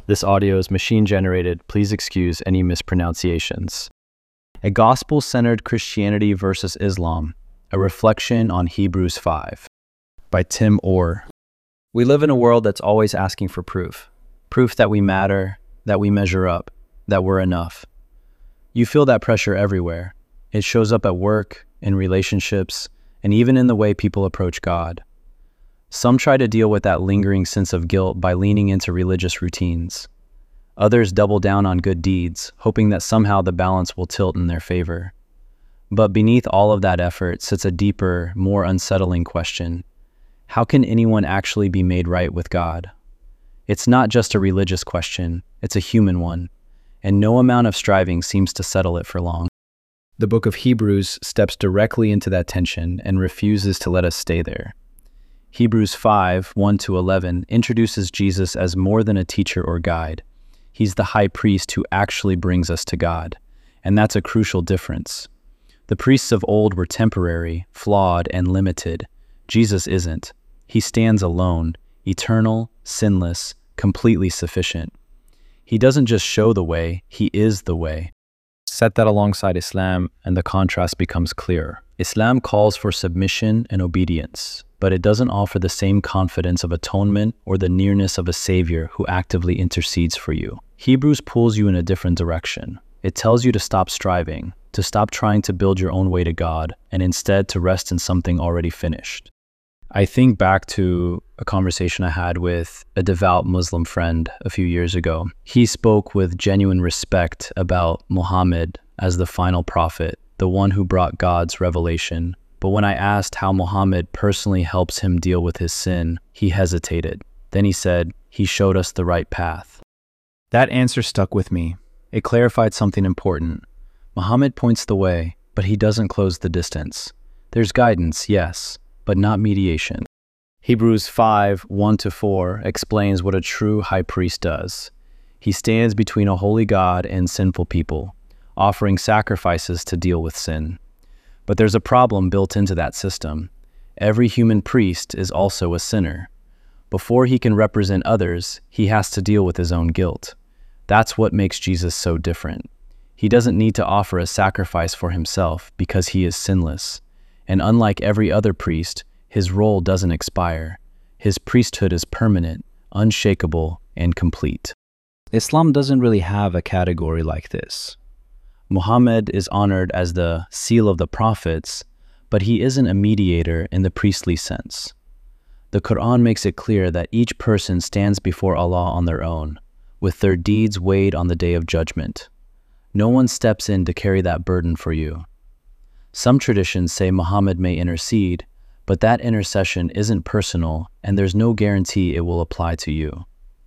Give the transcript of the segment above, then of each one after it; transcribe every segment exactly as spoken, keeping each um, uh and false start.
This audio is machine-generated. Please excuse any mispronunciations. A Gospel-Centered Christianity versus Islam, a reflection on Hebrews five, by Tim Orr. We live in a world that's always asking for proof. Proof that we matter, that we measure up, that we're enough. You feel that pressure everywhere. It shows up at work, in relationships, and even in the way people approach God. Some try to deal with that lingering sense of guilt by leaning into religious routines. Others double down on good deeds, hoping that somehow the balance will tilt in their favor. But beneath all of that effort sits a deeper, more unsettling question. How can anyone actually be made right with God? It's not just a religious question, it's a human one, and no amount of striving seems to settle it for long. The book of Hebrews steps directly into that tension and refuses to let us stay there. Hebrews five, one to eleven introduces Jesus as more than a teacher or guide. He's the high priest who actually brings us to God, and that's a crucial difference. The priests of old were temporary, flawed, and limited. Jesus isn't. He stands alone, eternal, sinless, completely sufficient. He doesn't just show the way, he is the way. Set that alongside Islam, and the contrast becomes clear. Islam calls for submission and obedience, but it doesn't offer the same confidence of atonement or the nearness of a savior who actively intercedes for you. Hebrews pulls you in a different direction. It tells you to stop striving, to stop trying to build your own way to God, and instead to rest in something already finished. I think back to a conversation I had with a devout Muslim friend a few years ago. He spoke with genuine respect about Muhammad as the final prophet, the one who brought God's revelation. But when I asked how Muhammad personally helps him deal with his sin, he hesitated. Then he said, "He showed us the right path." That answer stuck with me. It clarified something important. Muhammad points the way, but he doesn't close the distance. There's guidance, yes, but not mediation. Hebrews five, one to four explains what a true high priest does. He stands between a holy God and sinful people, offering sacrifices to deal with sin. But there's a problem built into that system. Every human priest is also a sinner. Before he can represent others, he has to deal with his own guilt. That's what makes Jesus so different. He doesn't need to offer a sacrifice for himself because he is sinless. And unlike every other priest, his role doesn't expire. His priesthood is permanent, unshakable, and complete. Islam doesn't really have a category like this. Muhammad is honored as the seal of the prophets, but he isn't a mediator in the priestly sense. The Quran makes it clear that each person stands before Allah on their own, with their deeds weighed on the day of judgment. No one steps in to carry that burden for you. Some traditions say Muhammad may intercede, but that intercession isn't personal, and there's no guarantee it will apply to you.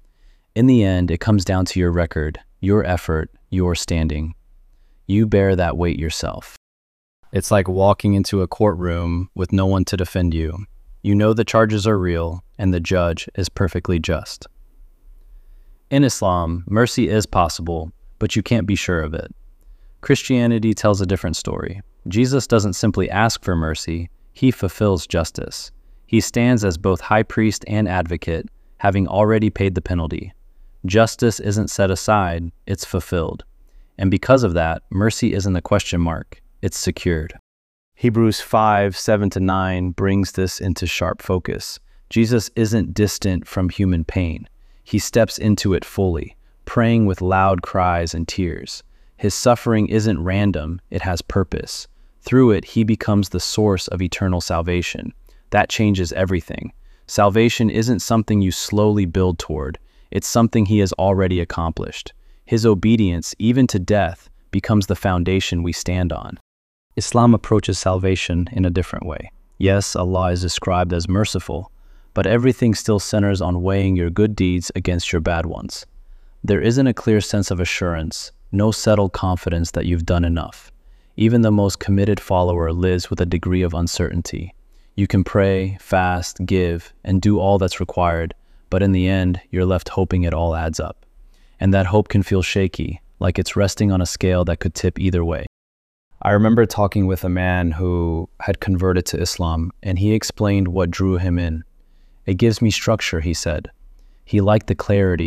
In the end, it comes down to your record, your effort, your standing. You bear that weight yourself. It's like walking into a courtroom with no one to defend you. You know the charges are real, and the judge is perfectly just. In Islam, mercy is possible, but you can't be sure of it. Christianity tells a different story. Jesus doesn't simply ask for mercy, he fulfills justice. He stands as both high priest and advocate, having already paid the penalty. Justice isn't set aside, it's fulfilled. And because of that, mercy isn't a question mark, it's secured. Hebrews five, seven to nine brings this into sharp focus. Jesus isn't distant from human pain. He steps into it fully, praying with loud cries and tears. His suffering isn't random, it has purpose. Through it, he becomes the source of eternal salvation. That changes everything. Salvation isn't something you slowly build toward, it's something he has already accomplished. His obedience, even to death, becomes the foundation we stand on. Islam approaches salvation in a different way. Yes, Allah is described as merciful, but everything still centers on weighing your good deeds against your bad ones. There isn't a clear sense of assurance, no settled confidence that you've done enough. Even the most committed follower lives with a degree of uncertainty. You can pray, fast, give, and do all that's required, but in the end, you're left hoping it all adds up. And that hope can feel shaky, like it's resting on a scale that could tip either way. I remember talking with a man who had converted to Islam, and he explained what drew him in. "It gives me structure," he said. He liked the clarity,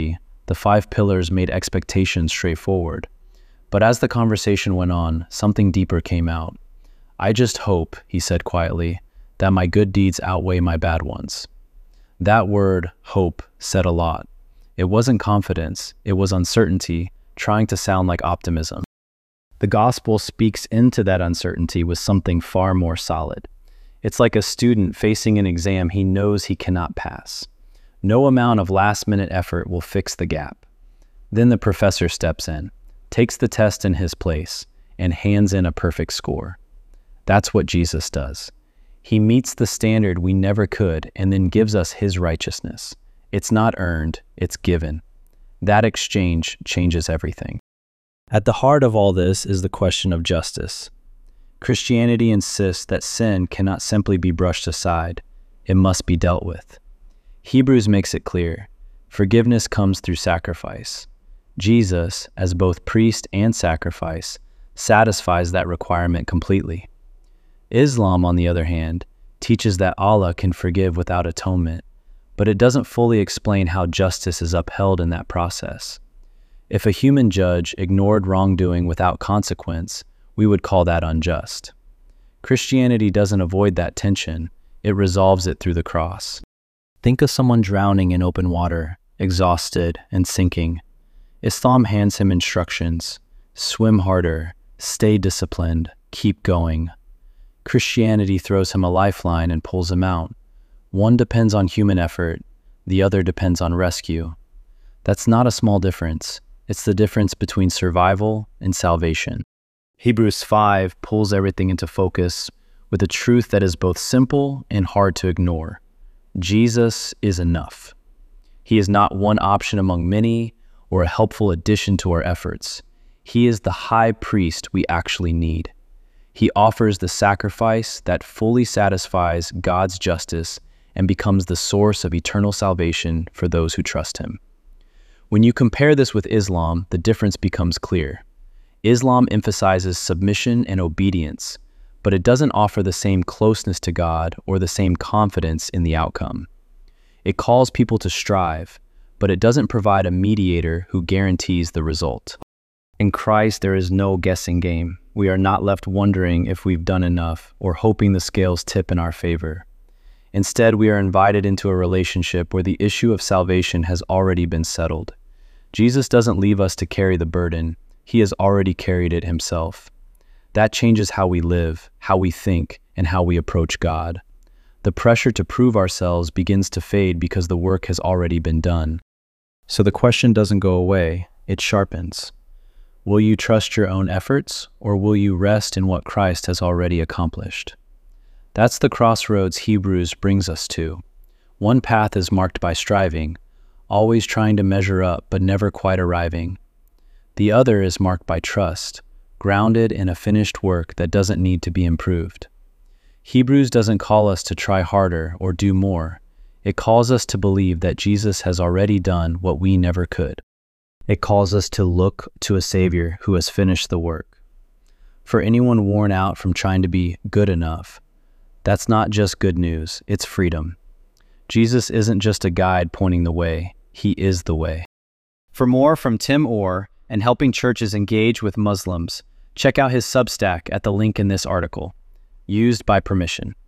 The five pillars made expectations straightforward. But as the conversation went on, something deeper came out. "I just hope," he said quietly, "that my good deeds outweigh my bad ones." That word, hope, said a lot. It wasn't confidence, it was uncertainty, trying to sound like optimism. The gospel speaks into that uncertainty with something far more solid. It's like a student facing an exam he knows he cannot pass. No amount of last-minute effort will fix the gap. Then the professor steps in, takes the test in his place, and hands in a perfect score. That's what Jesus does. He meets the standard we never could and then gives us his righteousness. It's not earned, it's given. That exchange changes everything. At the heart of all this is the question of justice. Christianity insists that sin cannot simply be brushed aside. It must be dealt with. Hebrews makes it clear. Forgiveness comes through sacrifice. Jesus, as both priest and sacrifice, satisfies that requirement completely. Islam, on the other hand, teaches that Allah can forgive without atonement, but it doesn't fully explain how justice is upheld in that process. If a human judge ignored wrongdoing without consequence, we would call that unjust. Christianity doesn't avoid that tension, it resolves it through the cross. Think of someone drowning in open water, exhausted and sinking. Islam hands him instructions: swim harder, stay disciplined, keep going. Christianity throws him a lifeline and pulls him out. One depends on human effort, the other depends on rescue. That's not a small difference. It's the difference between survival and salvation. Hebrews five pulls everything into focus with a truth that is both simple and hard to ignore. Jesus is enough. He is not one option among many or a helpful addition to our efforts. He is the high priest we actually need. He offers the sacrifice that fully satisfies God's justice and becomes the source of eternal salvation for those who trust him. When you compare this with Islam, the difference becomes clear. Islam emphasizes submission and obedience, but it doesn't offer the same closeness to God or the same confidence in the outcome. It calls people to strive, but it doesn't provide a mediator who guarantees the result. In Christ, there is no guessing game. We are not left wondering if we've done enough or hoping the scales tip in our favor. Instead, we are invited into a relationship where the issue of salvation has already been settled. Jesus doesn't leave us to carry the burden. He has already carried it himself. That changes how we live, how we think, and how we approach God. The pressure to prove ourselves begins to fade because the work has already been done. So the question doesn't go away, it sharpens. Will you trust your own efforts, or will you rest in what Christ has already accomplished? That's the crossroads Hebrews brings us to. One path is marked by striving, always trying to measure up but never quite arriving. The other is marked by trust, grounded in a finished work that doesn't need to be improved. Hebrews doesn't call us to try harder or do more. It calls us to believe that Jesus has already done what we never could. It calls us to look to a Savior who has finished the work. For anyone worn out from trying to be good enough, that's not just good news, it's freedom. Jesus isn't just a guide pointing the way, he is the way. For more from Tim Orr and helping churches engage with Muslims, check out his Substack at the link in this article. Used by permission.